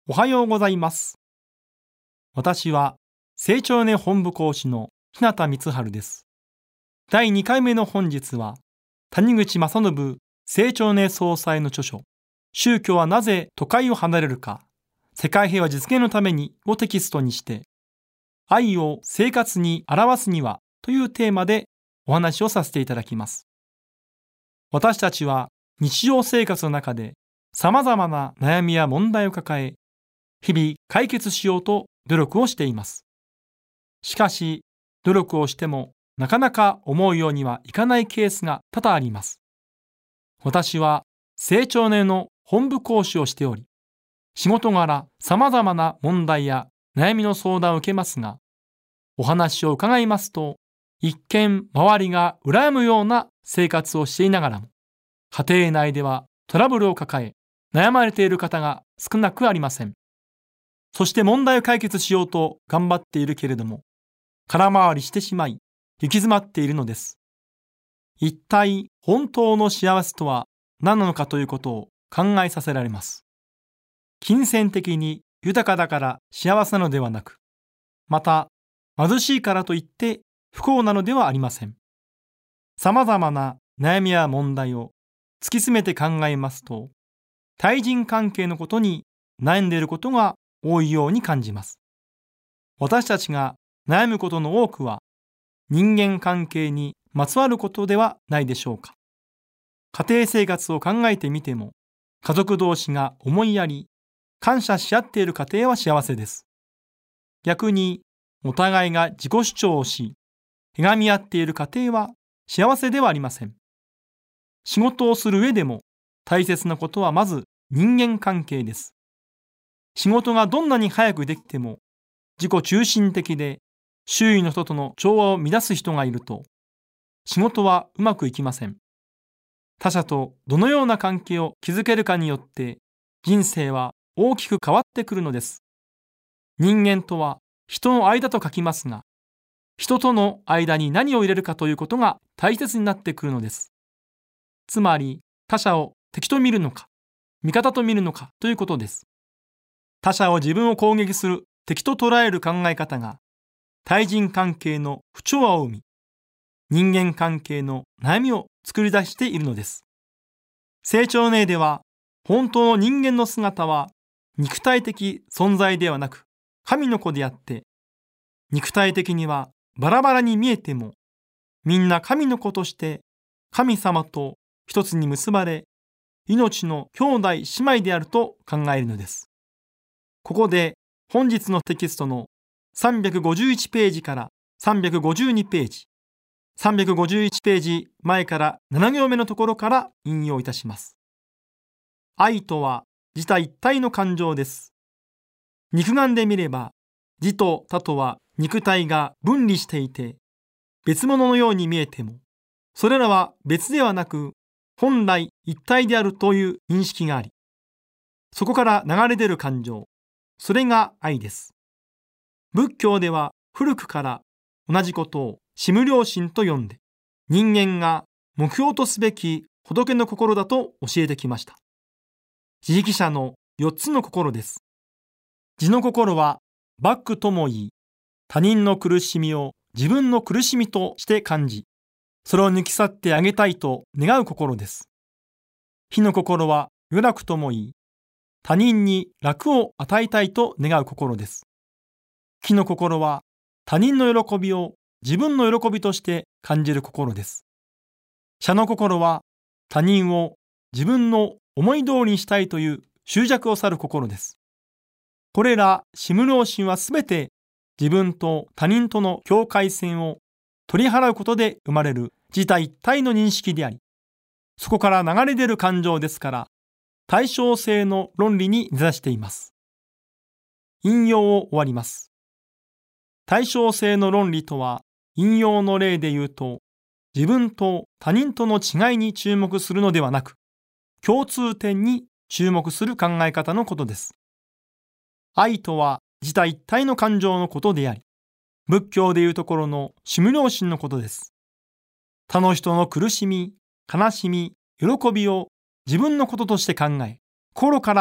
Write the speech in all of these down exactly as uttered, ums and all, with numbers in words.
おはようございます。私は成長年本部講師の日向光晴です。だいにかいめの本日は、谷口正信成長年総裁の著書、宗教はなぜ都会を離れるか、世界平和実現のためにをテキストにして、愛を生活に表すにはというテーマでお話をさせていただきます。私たちは日常生活の中で様々な悩みや問題を抱え、日々解決しようと努力をしています。しかし、努力をしてもなかなか思うようにはいかないケースが多々あります。私は成長年の本部講師をしており、仕事柄様々な問題や悩みの相談を受けますが、お話を伺いますと、一見周りが羨むような生活をしていながらも、家庭内ではトラブルを抱え、悩まれている方が少なくありません。そして問題を解決しようと頑張っているけれども、空回りしてしまい、行き詰まっているのです。一体本当の幸せとは何なのかということを考えさせられます。金銭的に豊かだから幸せなのではなく、また貧しいからといって不幸なのではありません。様々な悩みや問題を突き詰めて考えますと、対人関係のことに悩んでいることが多いように感じます。私たちが悩むことの多くは人間関係にまつわることではないでしょうか。家庭生活を考えてみても、家族同士が思いやり、感謝し合っている家庭は幸せです。逆に、お互いが自己主張をし、ひがみ合っている家庭は幸せではありません。仕事をする上でも大切なことはまず人間関係です。仕事がどんなに早くできても、自己中心的で周囲の人との調和を乱す人がいると、仕事はうまくいきません。他者とどのような関係を築けるかによって人生は大きく変わってくるのです。人間とは人の間と書きますが、人との間に何を入れるかということが大切になってくるのです。つまり他者を敵と見るのか、味方と見るのかということです。他者を自分を攻撃する敵と捉える考え方が対人関係の不調和を生み、人間関係の悩みを作り出しているのです。成長年では本当の人間の姿は肉体的存在ではなく神の子であって、肉体的にはバラバラに見えてもみんな神の子として神様と一つに結ばれ、命の兄弟姉妹であると考えるのです。ここで本日のテキストのさんびゃくごじゅういちページからさんびゃくごじゅうにページ、さんびゃくごじゅういちページ前からなな行目のところから引用いたします。愛とは自他一体の感情です。肉眼で見れば、自と他とは肉体が分離していて、別物のように見えても、それらは別ではなく、本来一体であるという認識があり、そこから流れ出る感情、それが愛です。仏教では古くから同じことを至無良心と呼んで、人間が目標とすべき仏の心だと教えてきました。自力者のよっつの心です。自の心はバックとも言い、他人の苦しみを自分の苦しみとして感じ、それを抜き去ってあげたいと願う心です。非の心は余楽とも言い、他人に楽を与えたいと願う心です。喜の心は他人の喜びを自分の喜びとして感じる心です。謝の心は他人を自分の思い通りにしたいという執着を去る心です。これら至無良心はすべて自分と他人との境界線を取り払うことで生まれる自他一体の認識であり、そこから流れ出る感情ですから、対称性の論理に根ざしています。引用を終わります。対称性の論理とは、引用の例で言うと、自分と他人との違いに注目するのではなく、共通点に注目する考え方のことです。愛とは自他一体の感情のことであり、仏教でいうところの至無良心のことです。他の人の苦しみ、悲しみ、喜びを自分のこととして考え、心から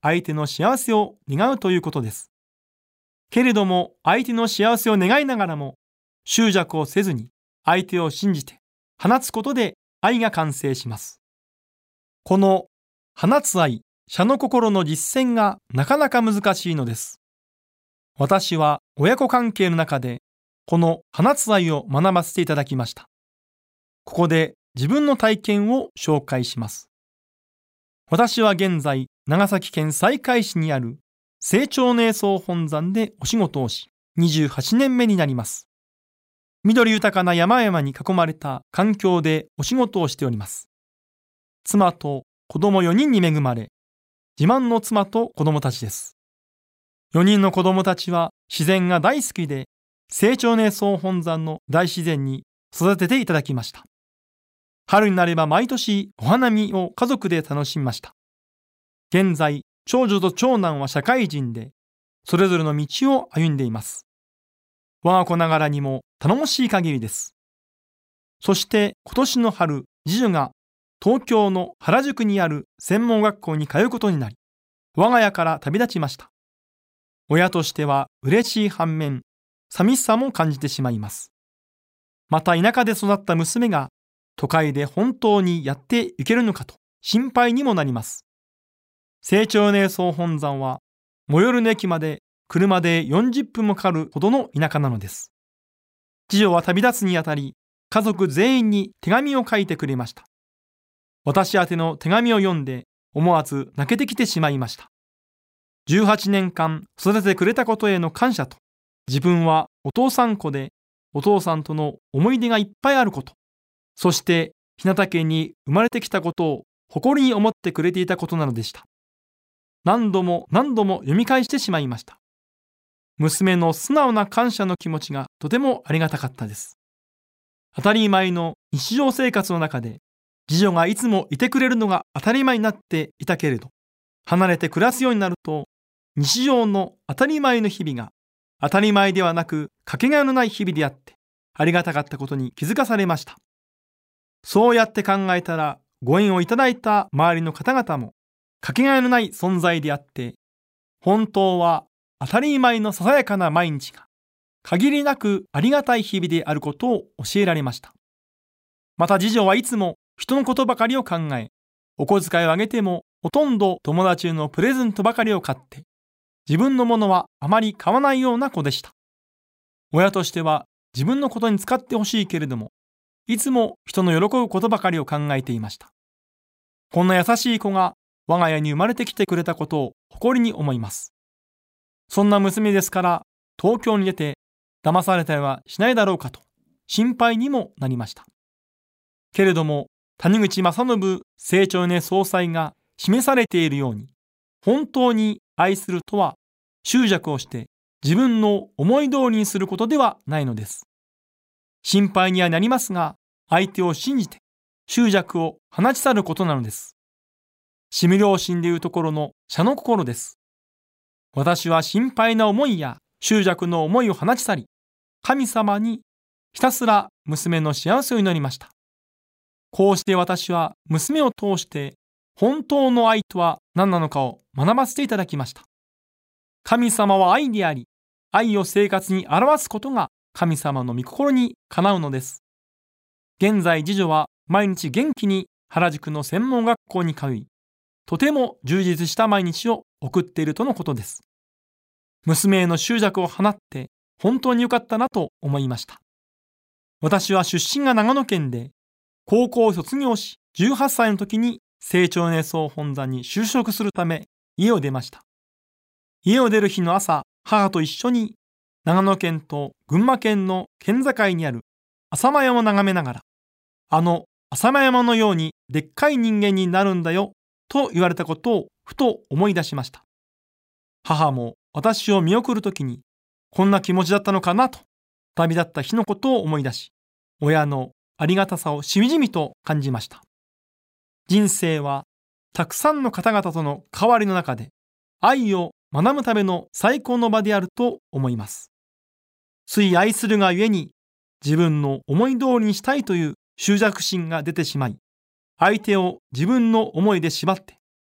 相手の幸せを願うということです。けれども相手の幸せを願いながらも執着をせずに相手を信じて放つことで愛が完成します。この放つ愛、謝の心の実践がなかなか難しいのです。私は親子関係の中でこの放つ愛を学ばせていただきました。ここで自分の体験を紹介します。私は現在長崎県西海市にある成長瞑想本山でお仕事をしにじゅうはちねんめになります。緑豊かな山々に囲まれた環境でお仕事をしております。妻と子供よにんに恵まれ、自慢の妻と子供たちです。よにんの子供たちは自然が大好きで、成長瞑想本山の大自然に育てていただきました。春になれば毎年お花見を家族で楽しみました。現在、長女と長男は社会人で、それぞれの道を歩んでいます。我が子ながらにも頼もしい限りです。そして今年の春、次女が東京の原宿にある専門学校に通うことになり、我が家から旅立ちました。親としては嬉しい反面、寂しさも感じてしまいます。また田舎で育った娘が都会で本当にやっていけるのかと心配にもなります。成長瞑想本山は最寄りの駅まで車でよんじゅっぷんもかかるほどの田舎なのです。次女は旅立つにあたり、家族全員に手紙を書いてくれました。私宛ての手紙を読んで思わず泣けてきてしまいました。じゅうはちねんかん育ててくれたことへの感謝と、自分はお父さん子でお父さんとの思い出がいっぱいあること、そして日向家に生まれてきたことを誇りに思ってくれていたことなのでした。何度も何度も読み返してしまいました。娘の素直な感謝の気持ちがとてもありがたかったです。当たり前の日常生活の中で、次女がいつもいてくれるのが当たり前になっていたけれど、離れて暮らすようになると、日常の当たり前の日々が当たり前ではなくかけがえのない日々であってありがたかったことに気づかされました。そうやって考えたら、ご縁をいただいた周りの方々もかけがえのない存在であって、本当は当たり前のささやかな毎日が限りなくありがたい日々であることを教えられました。また次女はいつも人のことばかりを考え、お小遣いをあげてもほとんど友達へのプレゼントばかりを買って、自分のものはあまり買わないような子でした。親としては自分のことに使ってほしいけれども、いつも人の喜ぶことばかりを考えていました。こんな優しい子が我が家に生まれてきてくれたことを誇りに思います。そんな娘ですから、東京に出て騙されたりはしないだろうかと心配にもなりました。けれども、谷口正信成長ね総裁が示されているように、本当に愛するとは執着をして自分の思い通りにすることではないのです。心配にはなりますが、相手を信じて執着を放ち去ることなのです。しみ良心でいうところの謝の心です。私は心配な思いや執着の思いを放ち去り、神様にひたすら娘の幸せを祈りました。こうして私は娘を通して本当の愛とは何なのかを学ばせていただきました。神様は愛であり、愛を生活に表すことが神様の御心にかなうのです。現在次女は毎日元気に原宿の専門学校に通い、とても充実した毎日を送っているとのことです。娘への執着を放って本当に良かったなと思いました。私は出身が長野県で、高校を卒業しじゅうはっさいの時に成長瞑想本山に就職するため家を出ました。家を出る日の朝、母と一緒に長野県と群馬県の県境にある浅間山を眺めながら、あの浅間山のようにでっかい人間になるんだよと言われたことをふと思い出しました。母も私を見送るときにこんな気持ちだったのかなと、旅立った日のことを思い出し、親のありがたさをしみじみと感じました。人生はたくさんの方々との関わりの中で愛を学ぶための最高の場であると思います。つい愛するがゆえに自分の思い通りにしたいという執着心が出てしまい、相手を自分の思いで縛って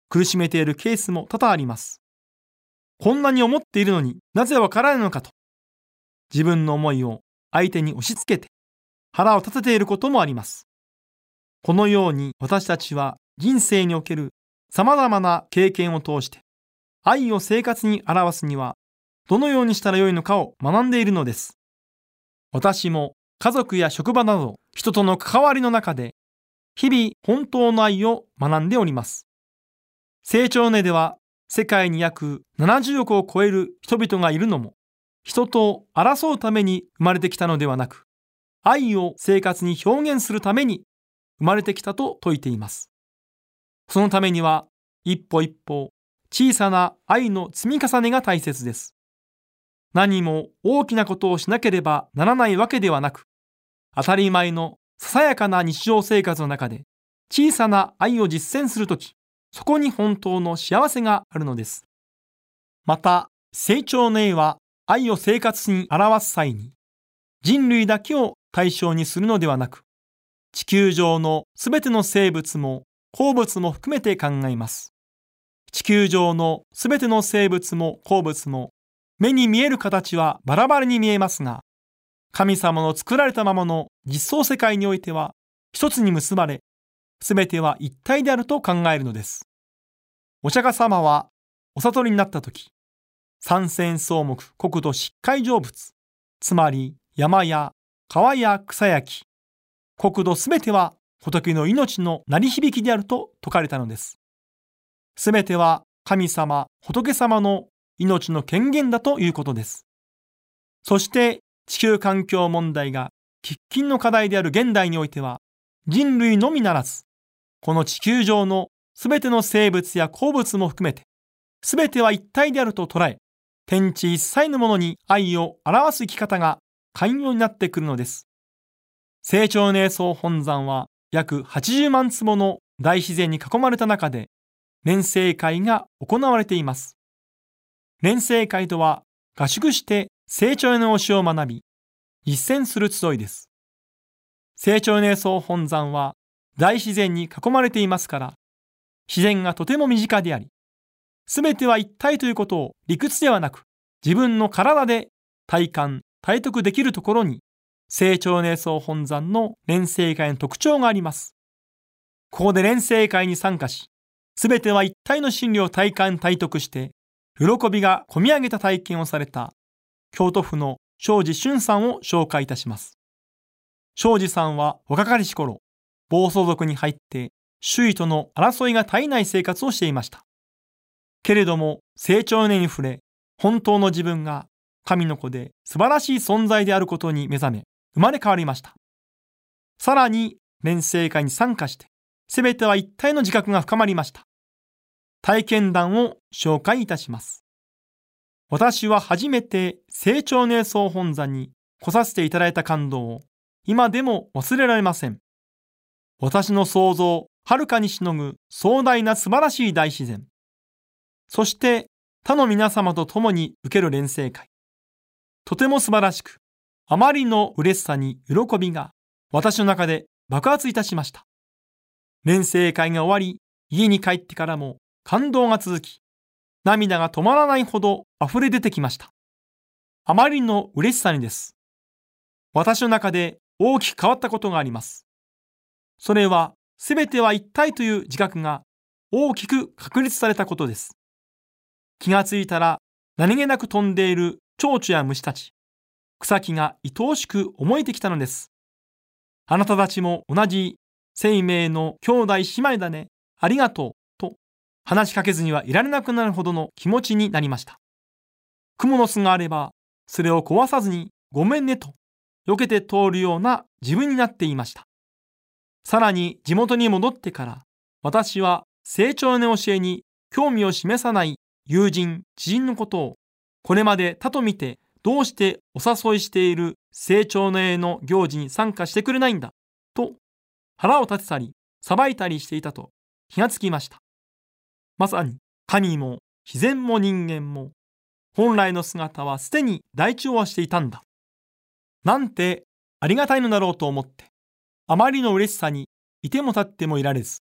苦しめているケースも多々あります。こんなに思っているのになぜわからないのかと、自分の思いを相手に押し付けて腹を立てていることもあります。このように私たちは人生における様々な経験を通して愛を生活に表すにはどのようにしたらよいのかを学んでいるのです。私も家族や職場など人との関わりの中で日々本当の愛を学んでおります。成長年では世界に約ななじゅうおくを超える人々がいるのも人と争うために生まれてきたのではなく、愛を生活に表現するために生まれてきたと説いています。そのためには一歩一歩小さな愛の積み重ねが大切です。何も大きなことをしなければならないわけではなく、当たり前のささやかな日常生活の中で小さな愛を実践するとき、そこに本当の幸せがあるのです。また、成長の絵は愛を生活に表す際に、人類だけを対象にするのではなく、地球上のすべての生物も鉱物も含めて考えます。地球上のすべての生物も鉱物も目に見える形はバラバラに見えますが、神様の作られたままの実相世界においては一つに結ばれ、すべては一体であると考えるのです。お釈迦様はお悟りになったとき、三千草木、国土疾海成仏、つまり山や川や草や木、国土すべては仏の命の鳴り響きであると説かれたのです。すべては神様、仏様の命の権限だということです。そして地球環境問題が喫緊の課題である現代においては、人類のみならず、この地球上のすべての生物や鉱物も含めて、すべては一体であると捉え、天地一切のものに愛を表す生き方が寛容になってくるのです。成長瞑想本山は約はちじゅうまんつぼの大自然に囲まれた中で、錬成会が行われています。錬成会とは合宿して成長の教えを学び、実践する集いです。成長瞑想本山は大自然に囲まれていますから、自然がとても身近であり、すべては一体ということを理屈ではなく、自分の体で体感、体得できるところに、成長瞑想本山の錬成会の特徴があります。ここで錬成会に参加し、すべては一体の真理を体感、体得して、喜びがこみ上げた体験をされた、京都府の庄司俊さんを紹介いたします。庄司さんは若かりし頃、暴走族に入って、周囲との争いが絶えない生活をしていました。けれども、成長年に触れ、本当の自分が神の子で素晴らしい存在であることに目覚め、生まれ変わりました。さらに、錬成会に参加して、すべては一体の自覚が深まりました。体験談を紹介いたします。私は初めて成長瞑想本山に来させていただいた感動を今でも忘れられません。私の想像をはるかにしのぐ壮大な素晴らしい大自然。そして他の皆様と共に受ける錬成会。とても素晴らしく、あまりの嬉しさに喜びが私の中で爆発いたしました。錬成会が終わり、家に帰ってからも感動が続き、涙が止まらないほど溢れ出てきました。あまりの嬉しさにです。私の中で大きく変わったことがあります。それは、すべては一体という自覚が大きく確立されたことです。気がついたら何気なく飛んでいる蝶々や虫たち、草木が愛おしく思えてきたのです。あなたたちも同じ生命の兄弟姉妹だね、ありがとうと話しかけずにはいられなくなるほどの気持ちになりました。蜘蛛の巣があればそれを壊さずにごめんねと避けて通るような自分になっていました。さらに地元に戻ってから私は成長の教えに興味を示さない友人、知人のことをこれまで他と見てどうしてお誘いしている成長のの行事に参加してくれないんだと腹を立てたり裁いたりしていたと気がつきました。まさに神も自然も人間も本来の姿はすでに大調和していたんだ。なんてありがたいのだろうと思って、あまりの嬉しさにいても立ってもいられず、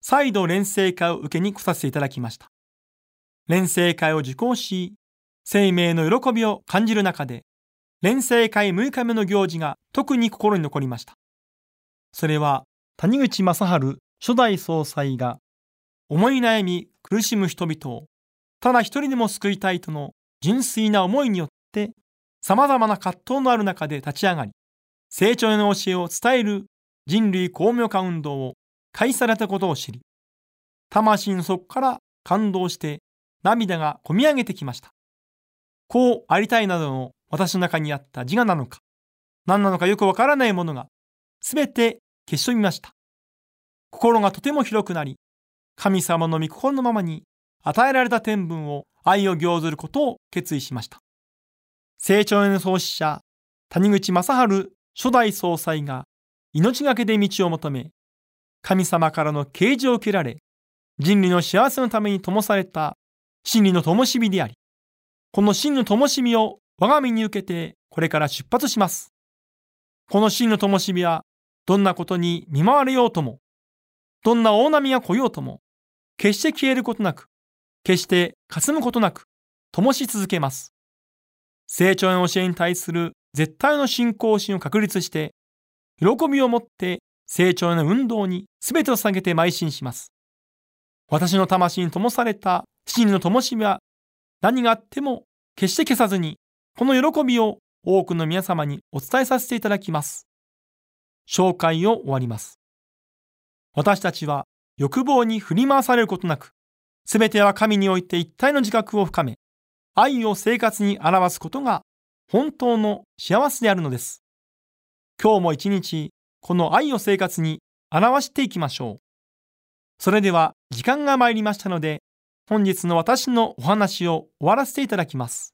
再度錬成会を受けに来させていただきました。錬成会を受講し、生命の喜びを感じる中で、錬成会むいかめの行事が特に心に残りました。それは、谷口正治初代総裁が、思い悩み苦しむ人々を、ただ一人でも救いたいとの純粋な思いによって、様々な葛藤のある中で立ち上がり、成長への教えを伝える人類公明化運動を開始されたことを知り、魂の底から感動して涙がこみ上げてきました。こうありたいなどの私の中にあった自我なのか、何なのかよくわからないものが、すべて消し飛びました。心がとても広くなり、神様の御心のままに与えられた天分を愛を行ずることを決意しました。成長への創始者、谷口正治初代総裁が命がけで道を求め、神様からの啓示を受けられ、人類の幸せのために灯された真理の灯火であり、この真理の灯火を我が身に受けてこれから出発します。この真理の灯火はどんなことに見舞われようとも、どんな大波が来ようとも、決して消えることなく、決して霞むことなく、灯し続けます。成長の教えに対する絶対の信仰心を確立して、喜びを持って成長への運動に全てを捧げて邁進します。私の魂に灯された真理の灯火は、何があっても決して消さずに、この喜びを多くの皆様にお伝えさせていただきます。紹介を終わります。私たちは欲望に振り回されることなく、すべては神において一体の自覚を深め、愛を生活に表すことが本当の幸せであるのです。今日も一日、この愛を生活に表していきましょう。それでは時間が参りましたので、本日の私のお話を終わらせていただきます。